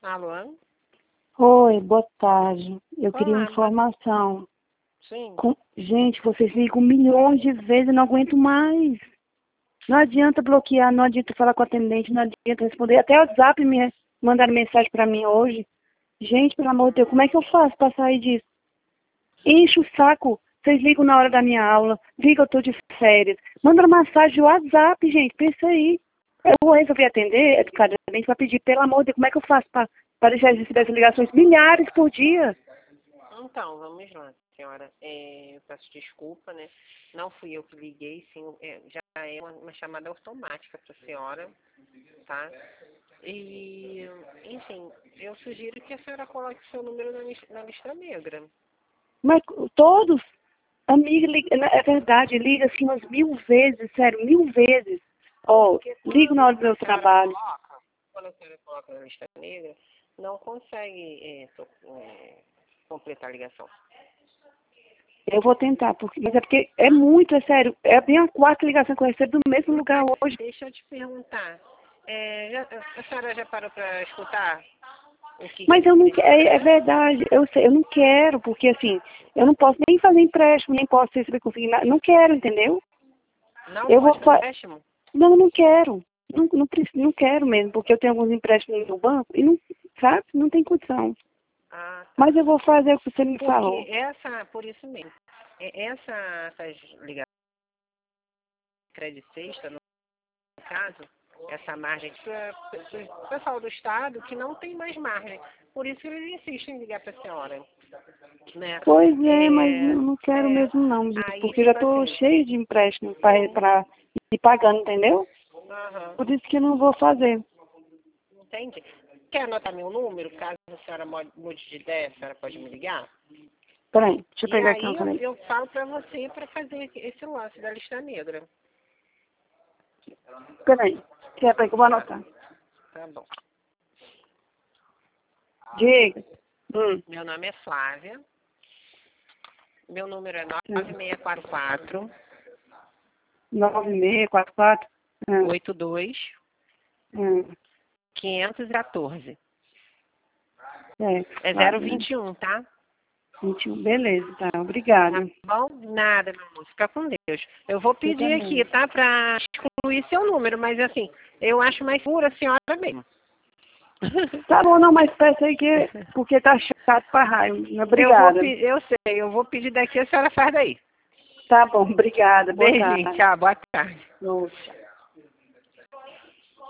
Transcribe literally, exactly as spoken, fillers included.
Alô? Oi, boa tarde. Eu Olá, queria informação. Sim. Com- Gente, vocês ligam milhões de vezes, eu não aguento mais. Não adianta bloquear, não adianta falar com o atendente, não adianta responder. Até o WhatsApp me mandaram mensagem para mim hoje. Gente, pelo amor de Deus, como é que eu faço para sair disso? Enche o saco. Vocês ligam na hora da minha aula, ligam que eu estou de férias. Manda mensagem no WhatsApp, gente, pensa aí. Eu resolvi atender educadamente para pedir, pelo amor de Deus, como é que eu faço para deixar de receber essas ligações milhares por dia? Então, vamos lá, senhora. É, eu peço desculpa, né? Não fui eu que liguei, sim, é, já é uma, uma chamada automática para a senhora, tá? E, enfim, eu sugiro que a senhora coloque seu número na, lis- na lista negra. Mas todos, amiga, liga- é verdade, liga assim umas mil vezes, sério, mil vezes. Ó, Porque ligo na hora do quando a meu senhora trabalho. coloca, quando a senhora coloca na lista negra, não consegue é, to- é, completar a ligação. Eu vou tentar, porque, mas é porque é muito, é sério. É bem a quarta ligação que eu recebo do mesmo lugar hoje. Deixa eu te perguntar. É, já- a senhora já parou para escutar o que Mas eu não que- quero, é, é verdade, eu sei, eu não quero, porque assim, eu não posso nem fazer empréstimo, nem posso receber consignado, não quero, entendeu? Não Eu vou pode fazer fa... empréstimo? Não, não quero. Não, não, preciso, não quero mesmo, porque eu tenho alguns empréstimos no banco e não, sabe, não tem condição. Ah, tá. Mas eu vou fazer o que você me falou. Porque essa, por isso mesmo, é- essa, essas ligações de crédito sexta, no caso, essa margem para o pessoal do Estado que não tem mais margem. Por isso que eles insistem em ligar para a senhora. Né? Pois é, mas É, eu não quero é, mesmo não, gente, aí, porque eu já tipo estou assim, cheio de empréstimo para ir pagando, entendeu? aham, Por isso que eu não vou fazer. entende? Quer anotar meu número? Caso a senhora mo- mude de ideia, a senhora pode me ligar? Peraí, deixa eu E pegar aqui aí uma eu, caneta. eu falo para você para fazer esse lance da lista negra. Peraí, que é para que eu vou anotar. Tá bom. Diga. Hum. Meu nome é Flávia. Meu número é nove seis quatro quatro, nove seis quatro quatro. Hum. oito dois, Hum. quinhentos e quatorze. É, É claro, zero né? vinte e um, tá? vinte e um, beleza, tá. Tá Obrigada. bom? Nada, meu amor. Fica com Deus. Eu vou Você pedir também. aqui, tá? Pra excluir seu número, mas assim, eu acho mais pura a senhora mesmo. Tá bom, não, mas peça aí que, porque tá chato pra raio. Eu vou Obrigada. pedir, eu sei, eu vou pedir daqui, a senhora faz daí. Tá bom, obrigada. Boa Beijinho, tarde. tchau, boa tarde. Tchau.